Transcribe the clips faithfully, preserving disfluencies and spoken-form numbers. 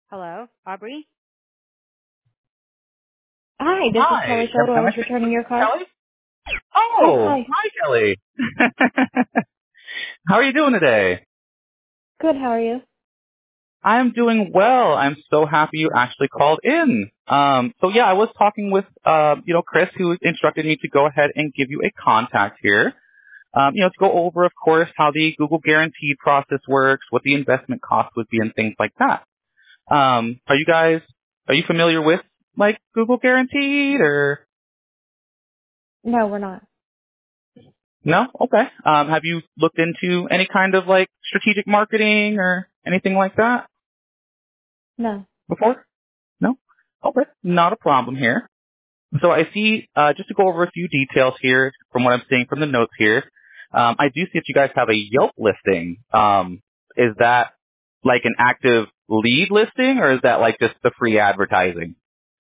Hello, Aubrey? Hi, this is Hi. Kelly Am, Sholto. I am I was speaking returning with your call. Kelly? Yes, Oh, hi. hi, Kelly. How are you doing today? Good, how are you? I'm doing well. I'm so happy you actually called in. Um, so yeah, I was talking with, uh, you know, Chris, who instructed me to go ahead and give you a contact here. Um, you know, to go over, of course, how the Google Guaranteed process works, what the investment cost would be, and things like that. Um, are you guys, are you familiar with, like, Google Guaranteed, or? No, we're not. No? Okay. Um, have you looked into any kind of like strategic marketing or anything like that No. before? No? Okay. Not a problem here. So I see, uh, just to go over a few details here from what I'm seeing from the notes here, um, I do see that you guys have a Yelp listing. Um, is that like an active lead listing or is that like just the free advertising?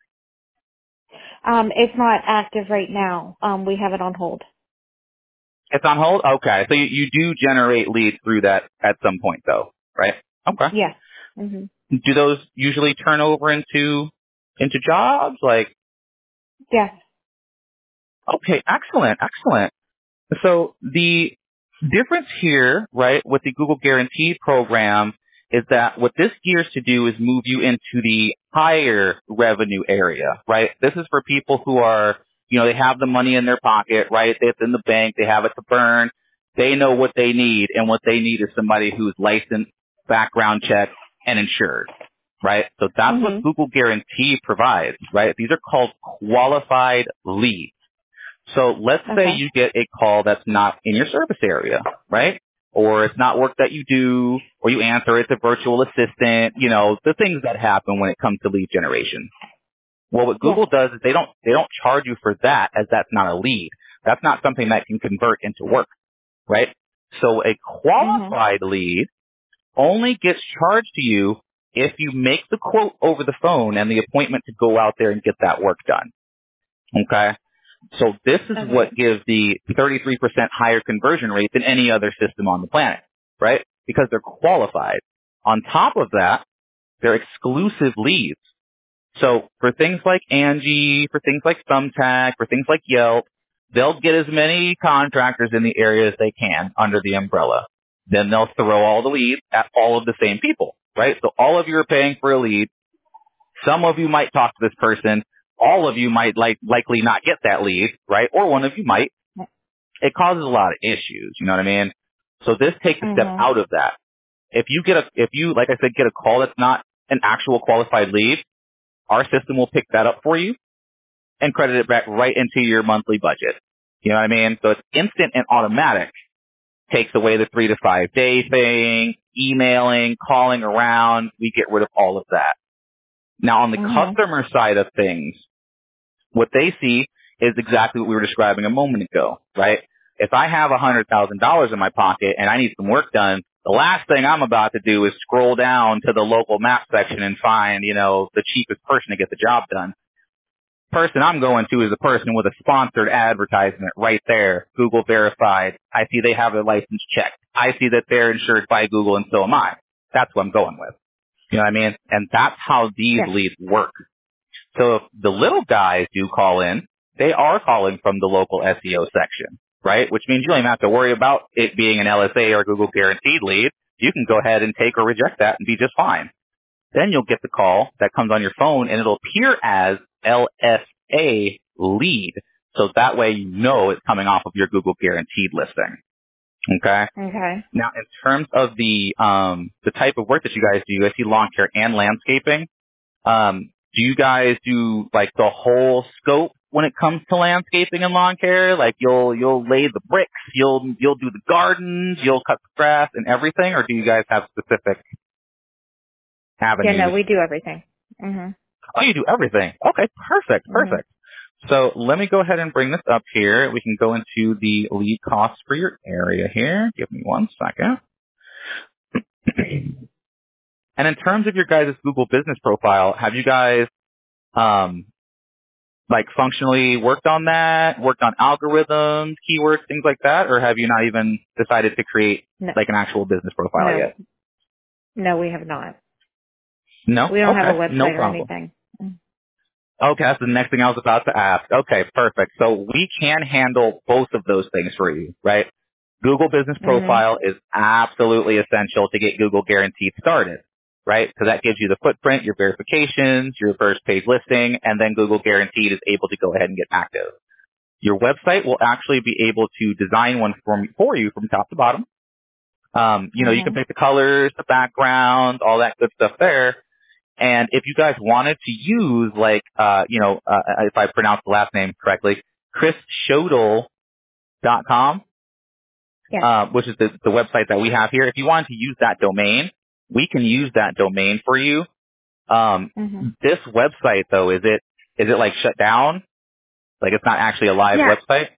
Um, it's not active right now. Um, we have it on hold. It's on hold? Okay. So you, you do generate leads through that at some point though, right? Okay. Yeah. Mhm. Do those usually turn over into into jobs? Like, Yeah. okay, excellent, excellent. So the difference here, right, with the Google Guaranteed program is that what this gears to do is move you into the higher revenue area, right? This is for people who are, you know, they have the money in their pocket, right? It's in the bank, they have it to burn. They know what they need, and what they need is somebody who's licensed, background checked, and insured, right? So that's what Mhm. Google Guarantee provides, right? These are called qualified leads. So let's say Okay. you get a call that's not in your service area, right? Or it's not work that you do, or you answer it's a virtual assistant, you know, the things that happen when it comes to lead generation. Well, what Yes. Google does is they don't, they don't charge you for that as that's not a lead. That's not something that can convert into work, right? So a Mhm. qualified lead only gets charged to you if you make the quote over the phone and the appointment to go out there and get that work done. Okay? So this is Okay. what gives the thirty-three percent higher conversion rate than any other system on the planet, right? Because they're qualified. On top of that, they're exclusive leads. So for things like Angie, for things like Thumbtack, for things like Yelp, they'll get as many contractors in the area as they can under the umbrella. Then they'll throw all the leads at all of the same people, right? So all of you are paying for a lead. Some of you might talk to this person. All of you might like likely not get that lead, right? Or one of you might. It causes a lot of issues. You know what I mean? So this takes a step Mhm. out of that. If you get a, if you, like I said, get a call that's not an actual qualified lead, our system will pick that up for you and credit it back right into your monthly budget. You know what I mean? So it's instant and automatic. Takes away the three to five day thing, emailing, calling around. We get rid of all of that. Now on the Mhm. customer side of things, what they see is exactly what we were describing a moment ago, right? If I have one hundred thousand dollars in my pocket and I need some work done, the last thing I'm about to do is scroll down to the local map section and find, you know, the cheapest person to get the job done. Person I'm going to is a person with a sponsored advertisement right there, Google verified. I see they have their license checked. I see that they're insured by Google and so am I. That's what I'm going with. You know what I mean? And that's how these Yes. leads work. So if the little guys do call in, they are calling from the local S E O section, right? Which means you don't even have to worry about it being an L S A or Google guaranteed lead. You can go ahead and take or reject that and be just fine. Then you'll get the call that comes on your phone and it'll appear as L S A lead. So that way you know it's coming off of your Google guaranteed listing. Okay. Okay. Now in terms of the, um, the type of work that you guys do, I see lawn care and landscaping. Um, do you guys do like the whole scope when it comes to landscaping and lawn care? Like you'll you'll lay the bricks, you'll you'll do the gardens, you'll cut the grass and everything, or do you guys have specific Yeah, no, avenues? we do everything. Mhm. Oh, you do everything. Okay, perfect, Mhm. perfect. So let me go ahead and bring this up here. We can go into the lead costs for your area here. Give me one second. And in terms of your guys' Google business profile, have you guys um, like functionally worked on that, worked on algorithms, keywords, things like that, or have you not even decided to create No. like an actual business profile No. yet? No, we have not. No? We don't Okay. have a website No or problem. anything. Okay, that's the next thing I was about to ask. Okay, perfect. So we can handle both of those things for you, right? Google Business Mhm. Profile is absolutely essential to get Google Guaranteed started, right? So that gives you the footprint, your verifications, your first page listing, and then Google Guaranteed is able to go ahead and get active. Your website will actually be able to design one for, for you from top to bottom. Um, you know, you can Mhm. pick the colors, the background, all that good stuff there. And if you guys wanted to use, like, uh, you know, uh, if I pronounce the last name correctly, chris shodel dot com, Yes. uh, which is the, the website that we have here. If you wanted to use that domain, we can use that domain for you. Um, Mhm. this website, though, is it is it like shut down? Like it's not actually a live Yeah. website?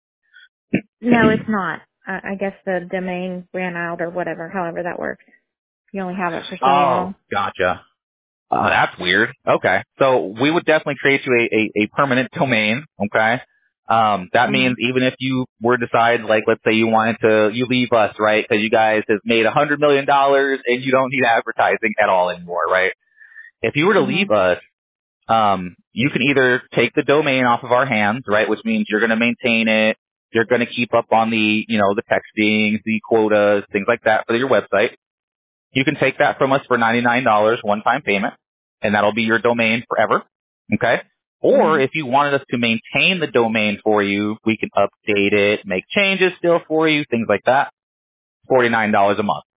No, it's not. I, I guess the domain ran out or whatever. However that works. You only have it for so Oh, long. gotcha. Uh, that's weird. Okay. So we would definitely create you a, a, a permanent domain. Okay. Um, that means Mhm. even if you were to decide, like, let's say you wanted to, you leave us, right? Because you guys have made a hundred million dollars and you don't need advertising at all anymore, right? If you were to leave Mhm. us, um, you can either take the domain off of our hands, right? Which means you're going to maintain it. You're going to keep up on the, you know, the texting, the quotas, things like that for your website. You can take that from us for ninety-nine dollars one-time payment, and that'll be your domain forever. Okay? Or Mhm. if you wanted us to maintain the domain for you, we can update it, make changes still for you, things like that. forty-nine dollars a month.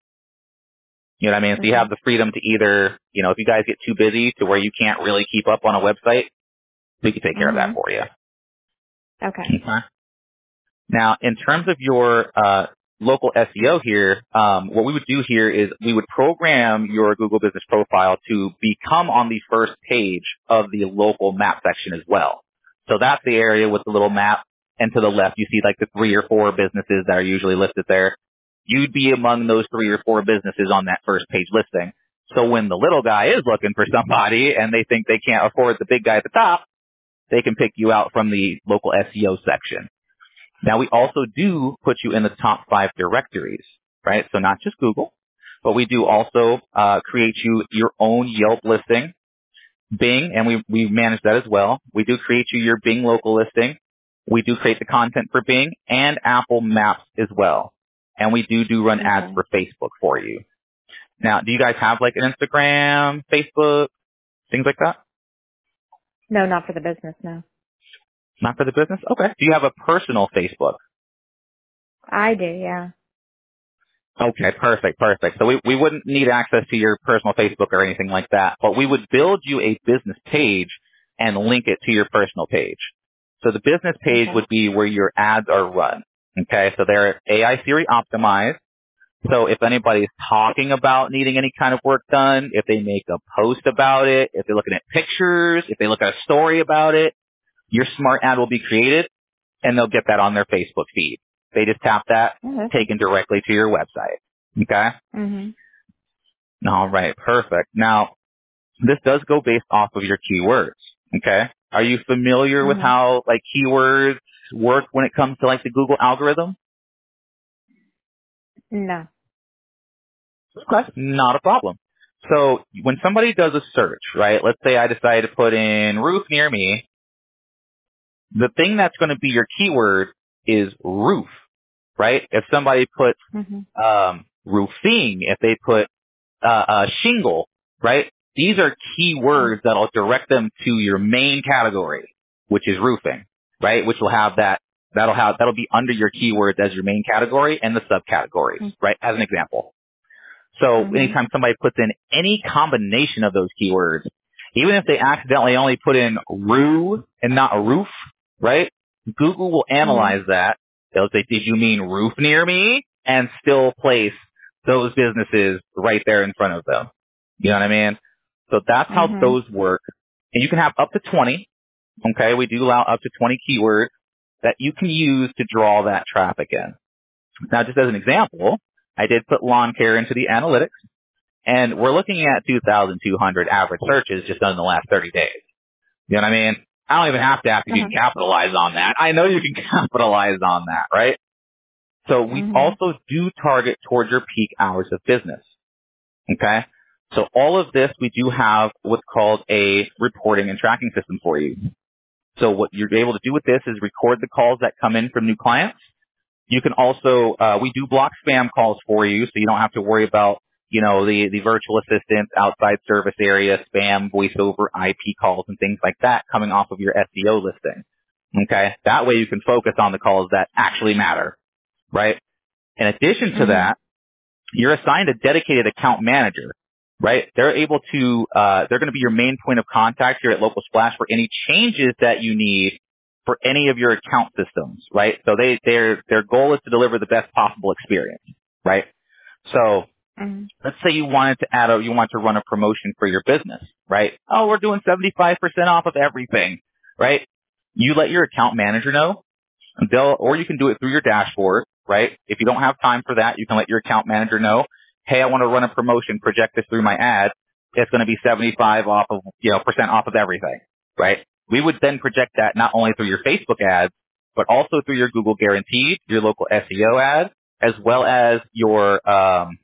You know what I mean? So you have Okay. the freedom to either, you know, if you guys get too busy to where you can't really keep up on a website, we can take care of that Mhm. for you. Okay. Okay? Now, in terms of your uh, local S E O here, um, what we would do here is we would program your Google Business Profile to become on the first page of the local map section as well. So that's the area with the little map, and to the left you see like the three or four businesses that are usually listed there. You'd be among those three or four businesses on that first page listing. So when the little guy is looking for somebody and they think they can't afford the big guy at the top, they can pick you out from the local S E O section. Now, we also do put you in the top five directories, right? So not just Google, but we do also uh, create you your own Yelp listing, Bing, and we, we manage that as well. We do create you your Bing local listing. We do create the content for Bing and Apple Maps as well. And we do do run ads Okay. for Facebook for you. Now, do you guys have like an Instagram, Facebook, things like that? No, not for the business. No. Not for the business? Okay. Do you have a personal Facebook? I do. Yeah. Okay, perfect, perfect. So we, we wouldn't need access to your personal Facebook or anything like that, but we would build you a business page and link it to your personal page. So the business page Okay. would be where your ads are run. Okay, so they're A I Siri optimized. So if anybody's talking about needing any kind of work done, if they make a post about it, if they're looking at pictures, if they look at a story about it, your smart ad will be created and they'll get that on their Facebook feed. They just tap that, Oh, okay. taken directly to your website. Okay? Mhm. All right, perfect. Now, this does go based off of your keywords. Okay? Are you familiar with Mhm. how like keywords work when it comes to like the Google algorithm? No. Okay. Not a problem. So when somebody does a search, right? Let's say I decide to put in roof near me. The thing that's going to be your keyword is roof, right? If somebody puts Mhm. um, roofing, if they put uh, uh, shingle, right? These are Mhm. keywords that'll direct them to your main category, which is roofing, right? Which will have that, that'll have, that'll be under your keywords as your main category and the subcategories, right? As an example. So Mhm. anytime somebody puts in any combination of those keywords, even if they accidentally only put in roo and not roof, right? Google will Mhm. analyze that. They'll say, did you mean roof near me? And still place those businesses right there in front of them. You know what I mean? So that's how Mhm. those work. And you can have up to twenty. Okay. We do allow up to twenty keywords that you can use to draw that traffic in. Now, just as an example, I did put lawn care into the analytics, and we're looking at two thousand two hundred average searches just done in the last thirty days. You know what I mean? I don't even have to ask if Uh you huh. can capitalize on that. I know you can capitalize on that, right? So we Mhm. also do target towards your peak hours of business. Okay? So all of this, we do have what's called a reporting and tracking system for you. So what you're able to do with this is record the calls that come in from new clients. You can also, uh, we do block spam calls for you, so you don't have to worry about, you know, the, the virtual assistant, outside service area, spam, voice over I P calls and things like that coming off of your S E O listing. Okay? That way you can focus on the calls that actually matter, right? In addition to Mhm. that, you're assigned a dedicated account manager, right? They're able to, uh, they're going to be your main point of contact here at Local Splash for any changes that you need for any of your account systems, right? So they, their, their goal is to deliver the best possible experience, right? So Mhm. let's say you wanted to add a, you want to run a promotion for your business, right? Oh, we're doing seventy-five percent off of everything, right? You let your account manager know. They'll, or you can do it through your dashboard, right? If you don't have time for that, you can let your account manager know, hey, I want to run a promotion, project this through my ad. It's going to be seventy-five off of, you know, percent off of everything, right? We would then project that not only through your Facebook ads, but also through your Google Guaranteed, your local S E O ad, as well as your, um,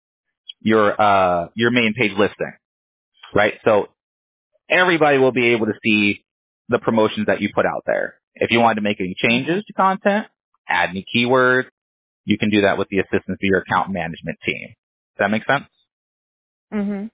your, uh, your main page listing, right? So everybody will be able to see the promotions that you put out there. If you wanted to make any changes Okay. to content, add any keywords, you can do that with the assistance of your account management team. Does that make sense? Mhm.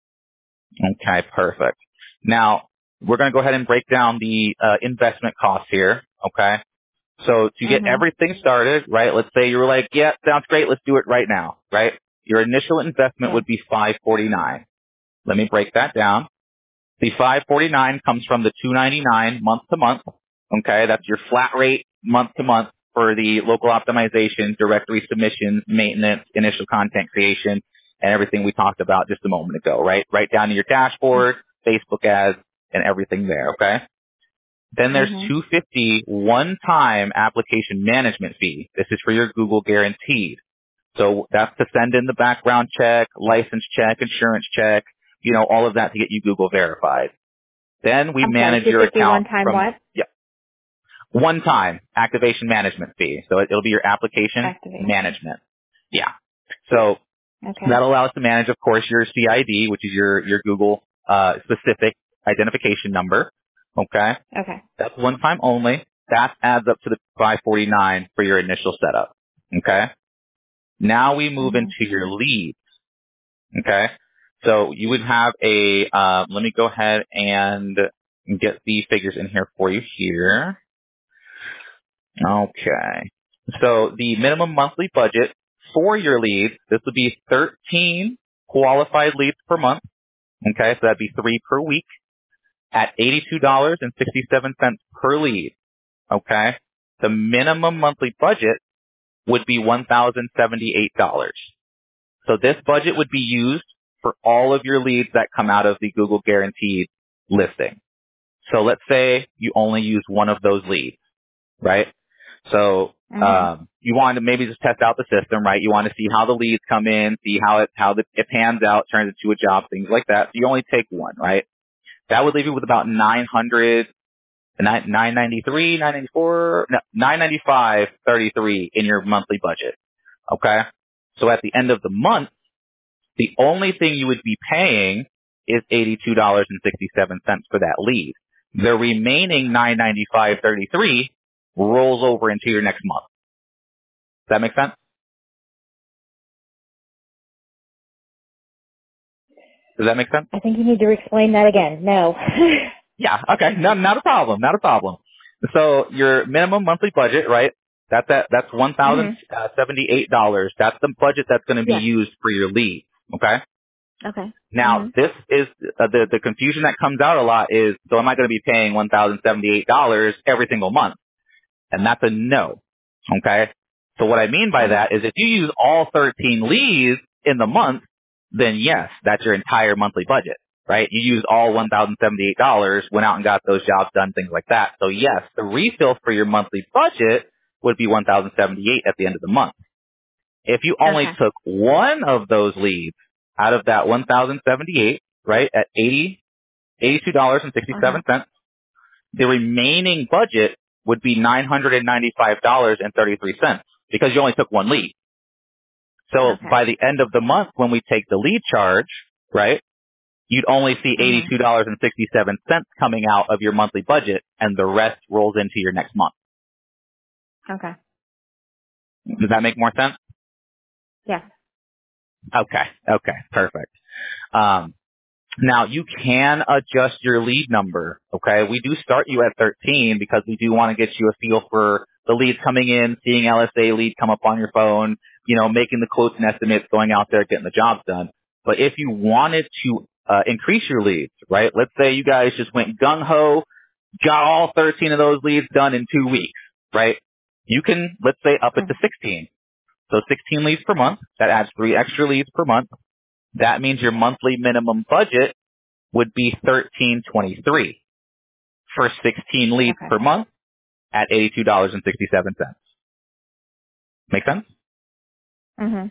Okay, perfect. Now, we're going to go ahead and break down the uh, investment costs here, okay? So to get Mhm. everything started, right, let's say you were like, yeah, sounds great, let's do it right now, right? Your initial investment Yeah. would be five forty-nine. Let me break that down. The five forty-nine comes from the two ninety-nine month to month. Okay, that's your flat rate month to month for the local optimization, directory submissions, maintenance, initial content creation, and everything we talked about just a moment ago, right? Right down to your dashboard, Facebook ads, and everything there, okay? Then there's Mhm. two hundred fifty dollars one-time application management fee. This is for your Google Guaranteed. So that's to send in the background check, license check, insurance check, you know, all of that to get you Google verified. Then we I'm sorry. manage Two your fifty one account time from, what? yeah, one time activation management fee. So it, it'll be your application Activation. management. Yeah. So Okay. that'll allow us to manage, of course, your C I D, which is your, your Google, uh, specific identification number. Okay. Okay. That's one time only. That adds up to the five forty-nine for your initial setup. Okay. Now we move Mhm. into your leads. Okay. So you would have a, uh, let me go ahead and get the figures in here for you here. Okay. So the minimum monthly budget for your leads, this would be thirteen qualified leads per month. Okay. So that'd be three per week at eighty-two dollars and sixty-seven cents per lead. Okay. The minimum monthly budget would be one thousand seventy-eight dollars. So this budget would be used for all of your leads that come out of the Google Guaranteed listing. So let's say you only use one of those leads, right? So Mhm. um, you want to maybe just test out the system, right? You want to see how the leads come in, see how it how the, it pans out, turns into a job, things like that. So you only take one, right? That would leave you with about nine hundred, nine ninety three, nine ninety four, no, nine ninety five thirty three in your monthly budget. Okay, so at the end of the month, the only thing you would be paying is eighty-two dollars and sixty-seven cents for that lead. The remaining nine ninety-five thirty-three rolls over into your next month. Does that make sense? Does that make sense? I think you need to explain that again. No. Yeah. Okay. No, not a problem. Not a problem. So your minimum monthly budget, right? That's that. That's one thousand mhm. seventy-eight dollars. That's the budget that's going to be Yeah. used for your lead. Okay. Okay. Now, Mhm. this is uh, the the confusion that comes out a lot is, so am I going to be paying one thousand seventy-eight dollars every single month? And that's a no. Okay? So what I mean by Mhm. that is if you use all thirteen leads in the month, then yes, that's your entire monthly budget, right? You use all one thousand seventy-eight dollars, went out and got those jobs done, things like that. So yes, the refill for your monthly budget would be one thousand seventy-eight at the end of the month. If you only Okay. took one of those leads out of that one thousand seventy-eight, right, at eighty, eighty-two dollars and Uh huh. sixty-seven cents, the remaining budget would be nine hundred ninety-five dollars and thirty-three cents because you only took one lead. So Okay. by the end of the month, when we take the lead charge, right? You'd only see Mhm. eighty-two dollars and sixty-seven cents coming out of your monthly budget, and the rest rolls into your next month. Okay. Does that make more sense? Yeah. Okay. Okay. Perfect. Um, now you can adjust your lead number. Okay. We do start you at thirteen because we do want to get you a feel for the leads coming in, seeing L S A lead come up on your phone, you know, making the quotes and estimates, going out there, getting the jobs done. But if you wanted to uh, increase your leads, right? Let's say you guys just went gung ho, got all thirteen of those leads done in two weeks, right? You can, let's say, up it to Mhm. sixteen. So sixteen leads per month. That adds three extra leads per month. That means your monthly minimum budget would be thirteen twenty-three for sixteen leads Okay. per month at eighty-two dollars and sixty-seven cents. Make sense? Mhm.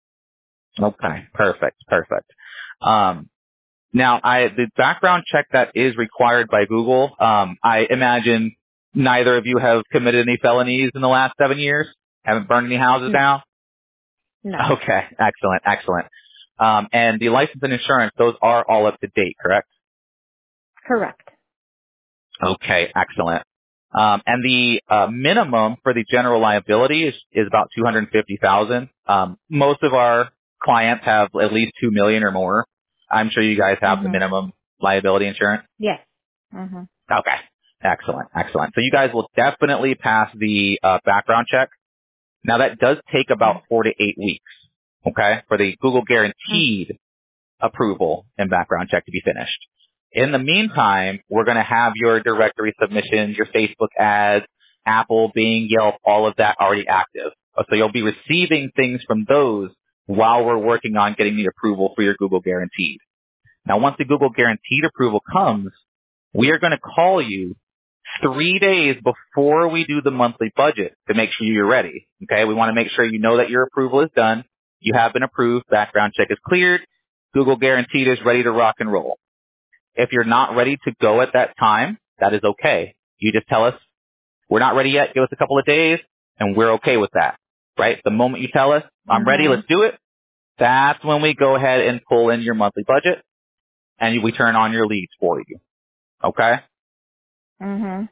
Okay, perfect, perfect. Um, now, I the background check that is required by Google. Um, I imagine neither of you have committed any felonies in the last seven years. Haven't burned any houses No. down. No. Okay, excellent, excellent. Um, and the license and insurance; those are all up to date, correct? Correct. Okay, excellent. Um, and the uh, minimum for the general liability is, is about two hundred fifty thousand. Um, most of our clients have at least two million or more. I'm sure you guys have the Mhm. minimum liability insurance. Yes. Mhm. Okay, excellent, excellent. So you guys will definitely pass the uh, background check. Now that does take about Mhm. four to eight weeks. Okay, for the Google Mhm. guaranteed approval and background check to be finished. In the meantime, we're going to have your directory submissions, your Facebook ads, Apple, Bing, Yelp, all of that already active. So you'll be receiving things from those while we're working on getting the approval for your Google Guaranteed. Now, once the Google Guaranteed approval comes, we are going to call you three days before we do the monthly budget to make sure you're ready. Okay, we want to make sure you know that your approval is done. You have been approved. Background check is cleared. Google Guaranteed is ready to rock and roll. If you're not ready to go at that time, that is okay. You just tell us, we're not ready yet. Give us a couple of days, and we're okay with that. Right? The moment you tell us, I'm ready, let's Mhm. do it, that's when we go ahead and pull in your monthly budget, and we turn on your leads for you. Okay? Mhm.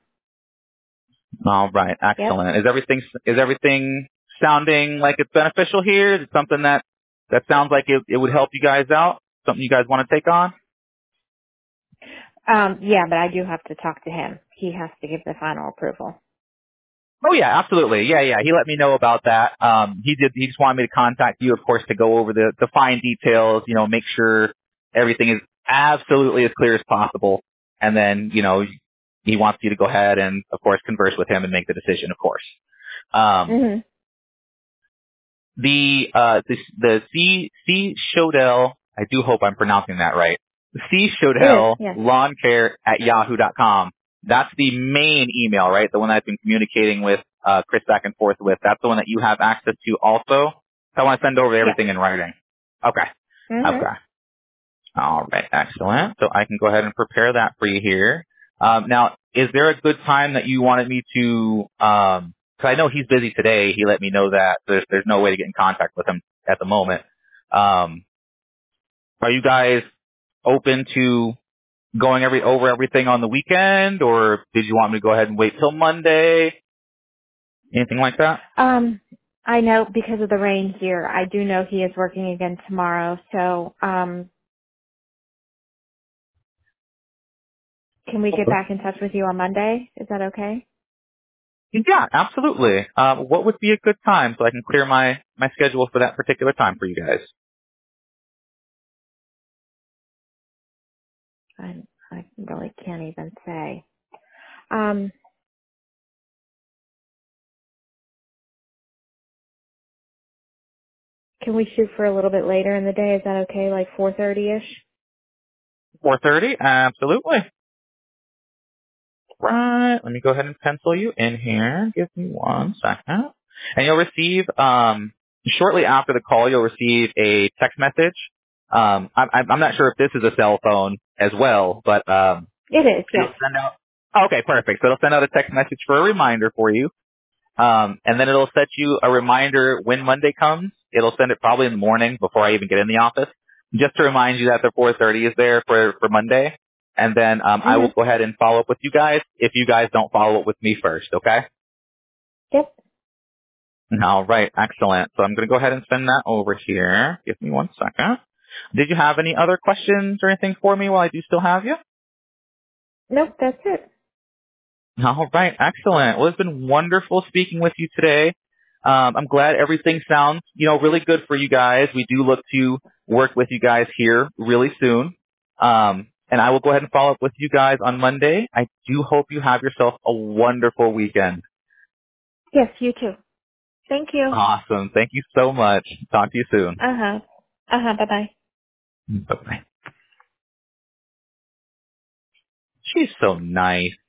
All right, Yep. excellent. Is everything is everything sounding like it's beneficial here? Is it something that that sounds like it, it would help you guys out? Something you guys want to take on? Um. Yeah, but I do have to talk to him. He has to give the final approval. Oh yeah, absolutely. Yeah, yeah. He let me know about that. Um, he did. He just wanted me to contact you, of course, to go over the the fine details. You know, make sure everything is absolutely as clear as possible, and then you know he wants you to go ahead and, of course, converse with him and make the decision. Of course. Um, Mhm. The uh the the C C Shodell, I do hope I'm pronouncing that right. C It is. Shodell Yes. lawn care at yahoo dot com. That's the main email, right? The one that I've been communicating with uh Chris back and forth with. That's the one that you have access to also. So I want to send over Yes. everything in writing. Okay. Mhm. Okay. All right. Excellent. So I can go ahead and prepare that for you here. Um, now, is there a good time that you wanted me to, um 'cause I know he's busy today. He let me know that there's, there's no way to get in contact with him at the moment. Um, are you guys open to going every, over everything on the weekend, or did you want me to go ahead and wait till Monday? Anything like that? Um. I know because of the rain here. I do know he is working again tomorrow. So, um, can we get back in touch with you on Monday? Is that okay? Yeah, absolutely. Um, what would be a good time so I can clear my, my schedule for that particular time for you guys? I I really can't even say. Um. Can we shoot for a little bit later in the day? Is that okay? Like four thirty ish? four thirty? Absolutely. Right. Let me go ahead and pencil you in here. Give me one second. And you'll receive, um, shortly after the call, you'll receive a text message. Um, I'm, I'm I'm not sure if this is a cell phone as well, but um, It is. it'll Yes. send out. Okay, perfect. So it'll send out a text message for a reminder for you, um, and then it'll set you a reminder when Monday comes. It'll send it probably in the morning before I even get in the office. just to remind you that the four thirty is there for, for Monday. And then um, I will Mhm. go ahead and follow up with you guys if you guys don't follow up with me first, okay? Yep. All right, excellent. So I'm going to go ahead and send that over here. Give me one second. Did you have any other questions or anything for me while I do still have you? Nope, that's it. All right, excellent. Well, it's been wonderful speaking with you today. Um, I'm glad everything sounds, you know, really good for you guys. We do look to work with you guys here really soon. Um, and I will go ahead and follow up with you guys on Monday. I do hope you have yourself a wonderful weekend. Yes, you too. Thank you. Awesome. Thank you so much. Talk to you soon. Uh huh. Uh huh. Bye bye. Bye-bye. She's so nice.